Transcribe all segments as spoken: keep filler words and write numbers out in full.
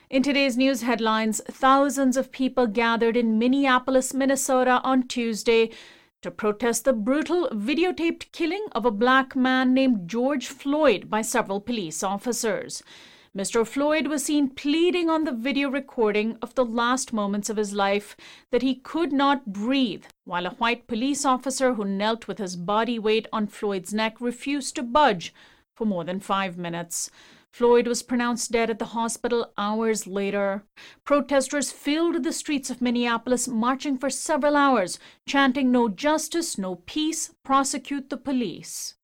In today's news headlines, thousands of people gathered in Minneapolis, Minnesota on Tuesday to protest the brutal videotaped killing of a black man named George Floyd by several police officers. Mister Floyd was seen pleading on the video recording of the last moments of his life that he could not breathe, while a white police officer who knelt with his body weight on Floyd's neck refused to budge for more than five minutes. Floyd was pronounced dead at the hospital hours later. Protesters filled the streets of Minneapolis, marching for several hours, chanting "No justice, no peace, prosecute the police."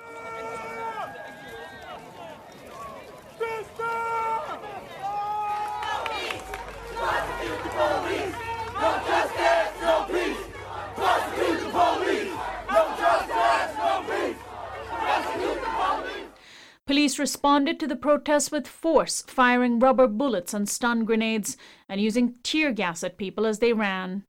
Police responded to the protests with force, firing rubber bullets and stun grenades and using tear gas at people as they ran.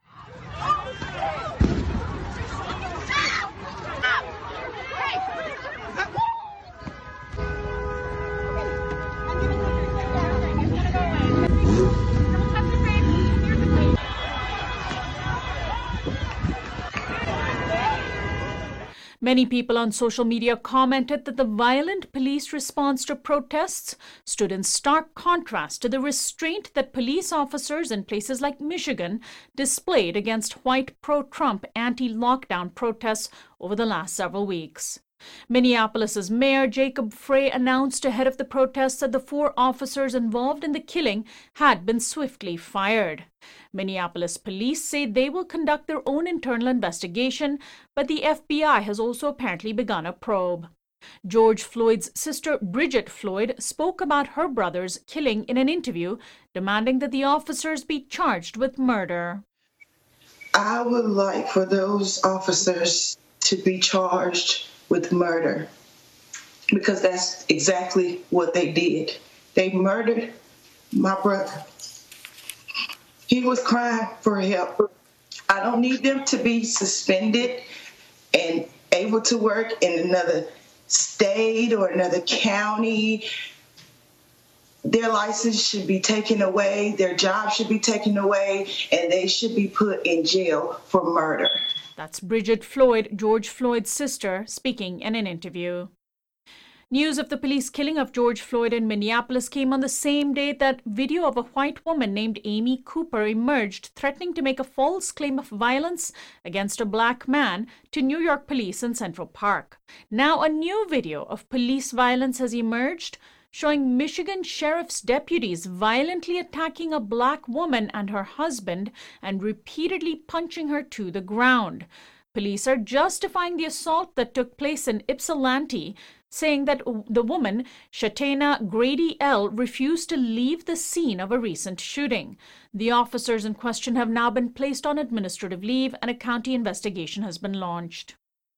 Many people on social media commented that the violent police response to protests stood in stark contrast to the restraint that police officers in places like Michigan displayed against white pro-Trump anti-lockdown protests over the last several weeks. Minneapolis's Mayor Jacob Frey announced ahead of the protests that the four officers involved in the killing had been swiftly fired. Minneapolis police say they will conduct their own internal investigation, but the F B I has also apparently begun a probe. George Floyd's sister, Bridget Floyd, spoke about her brother's killing in an interview, demanding that the officers be charged with murder. I would like for those officers to be charged with murder, because that's exactly what they did. They murdered my brother. He was crying for help. I don't need them to be suspended and able to work in another state or another county. Their license should be taken away, their job should be taken away, and they should be put in jail for murder. That's Bridget Floyd, George Floyd's sister, speaking in an interview. News of the police killing of George Floyd in Minneapolis came on the same day that video of a white woman named Amy Cooper emerged, threatening to make a false claim of violence against a black man to New York police in Central Park. Now a new video of police violence has emerged, showing Michigan sheriff's deputies violently attacking a black woman and her husband and repeatedly punching her to the ground. Police are justifying the assault that took place in Ypsilanti, saying that the woman, Shatana Grady L., refused to leave the scene of a recent shooting. The officers in question have now been placed on administrative leave and a county investigation has been launched.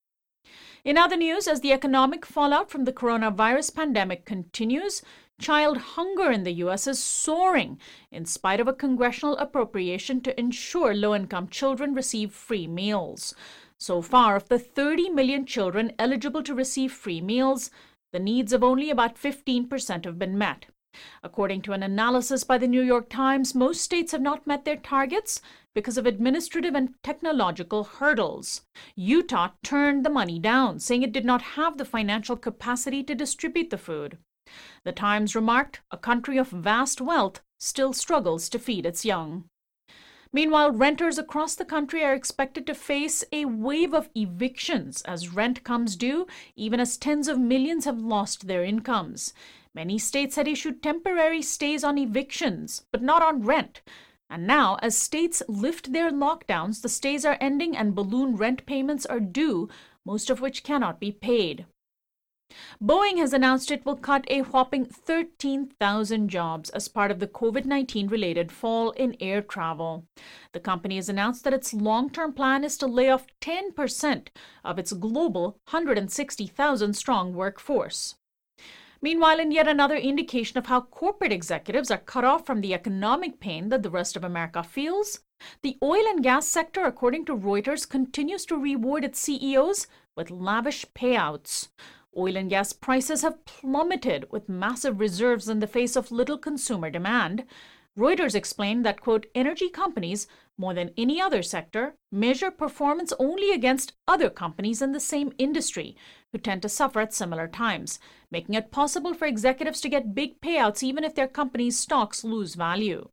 In other news, as the economic fallout from the coronavirus pandemic continues, child hunger in the U S is soaring in spite of a congressional appropriation to ensure low-income children receive free meals. So far, of the thirty million children eligible to receive free meals, the needs of only about fifteen percent have been met. According to an analysis by the New York Times, most states have not met their targets because of administrative and technological hurdles. Utah turned the money down, saying it did not have the financial capacity to distribute the food. The Times remarked, a country of vast wealth still struggles to feed its young. Meanwhile, renters across the country are expected to face a wave of evictions as rent comes due, even as tens of millions have lost their incomes. Many states had issued temporary stays on evictions, but not on rent. And now, as states lift their lockdowns, the stays are ending and balloon rent payments are due, most of which cannot be paid. Boeing has announced it will cut a whopping thirteen thousand jobs as part of the COVID nineteen related fall in air travel. The company has announced that its long-term plan is to lay off ten percent of its global one hundred sixty thousand strong workforce. Meanwhile, in yet another indication of how corporate executives are cut off from the economic pain that the rest of America feels, the oil and gas sector, according to Reuters, continues to reward its C E Os with lavish payouts. Oil and gas prices have plummeted with massive reserves in the face of little consumer demand. Reuters explained that, quote, energy companies, more than any other sector, measure performance only against other companies in the same industry who tend to suffer at similar times, making it possible for executives to get big payouts even if their company's stocks lose value.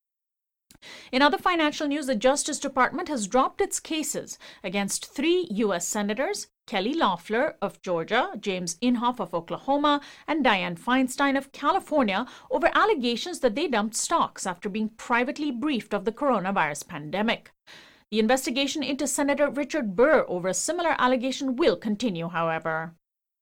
In other financial news, the Justice Department has dropped its cases against three U S senators, Kelly Loeffler of Georgia, James Inhofe of Oklahoma, and Dianne Feinstein of California over allegations that they dumped stocks after being privately briefed of the coronavirus pandemic. The investigation into Senator Richard Burr over a similar allegation will continue, however.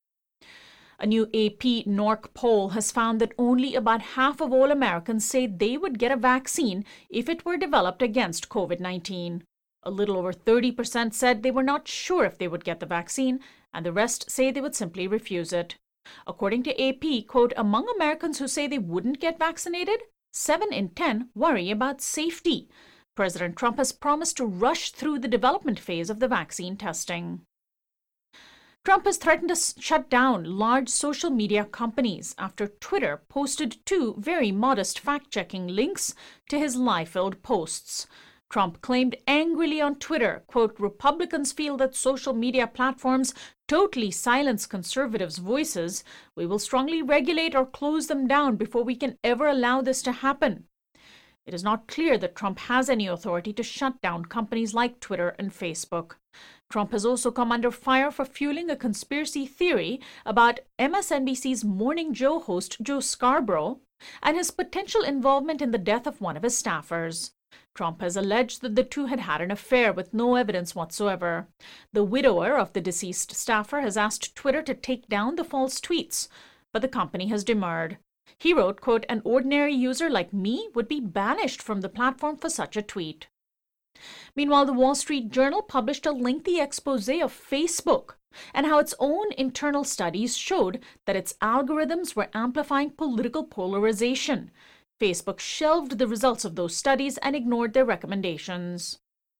A new A P N O R C poll has found that only about half of all Americans say they would get a vaccine if it were developed against COVID nineteen. A little over thirty percent said they were not sure if they would get the vaccine, and the rest say they would simply refuse it. According to A P, quote, among Americans who say they wouldn't get vaccinated, seven in ten worry about safety. President Trump has promised to rush through the development phase of the vaccine testing. Trump has threatened to shut down large social media companies after Twitter posted two very modest fact-checking links to his lie-filled posts. Trump claimed angrily on Twitter, quote, Republicans feel that social media platforms totally silence conservatives' voices. We will strongly regulate or close them down before we can ever allow this to happen. It is not clear that Trump has any authority to shut down companies like Twitter and Facebook. Trump has also come under fire for fueling a conspiracy theory about M S N B C's Morning Joe host Joe Scarborough and his potential involvement in the death of one of his staffers. Trump has alleged that the two had had an affair with no evidence whatsoever. The widower of the deceased staffer has asked Twitter to take down the false tweets, but the company has demurred. He wrote, quote, an ordinary user like me would be banished from the platform for such a tweet. Meanwhile, the Wall Street Journal published a lengthy expose of Facebook and how its own internal studies showed that its algorithms were amplifying political polarization. Facebook shelved the results of those studies and ignored their recommendations.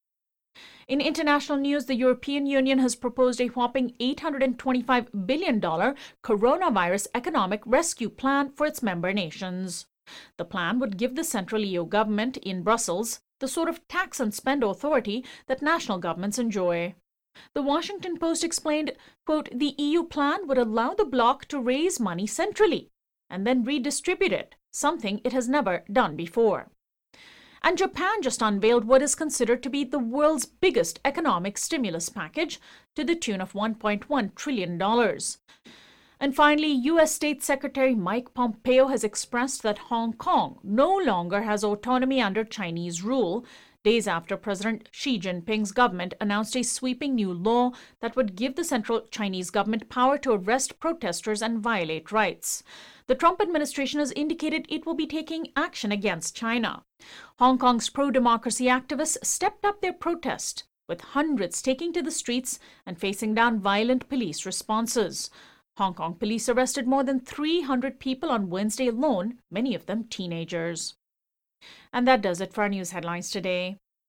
In international news, the European Union has proposed a whopping eight hundred twenty-five billion dollars coronavirus economic rescue plan for its member nations. The plan would give the central E U government in Brussels the sort of tax and spend authority that national governments enjoy. The Washington Post explained, quote, the E U plan would allow the bloc to raise money centrally and then redistribute it, something it has never done before. And Japan just unveiled what is considered to be the world's biggest economic stimulus package to the tune of one point one trillion dollars. And finally, U S State Secretary Mike Pompeo has expressed that Hong Kong no longer has autonomy under Chinese rule, days after President Xi Jinping's government announced a sweeping new law that would give the central Chinese government power to arrest protesters and violate rights. The Trump administration has indicated it will be taking action against China. Hong Kong's pro-democracy activists stepped up their protest, with hundreds taking to the streets and facing down violent police responses. Hong Kong police arrested more than three hundred people on Wednesday alone, many of them teenagers. And that does it for our news headlines today.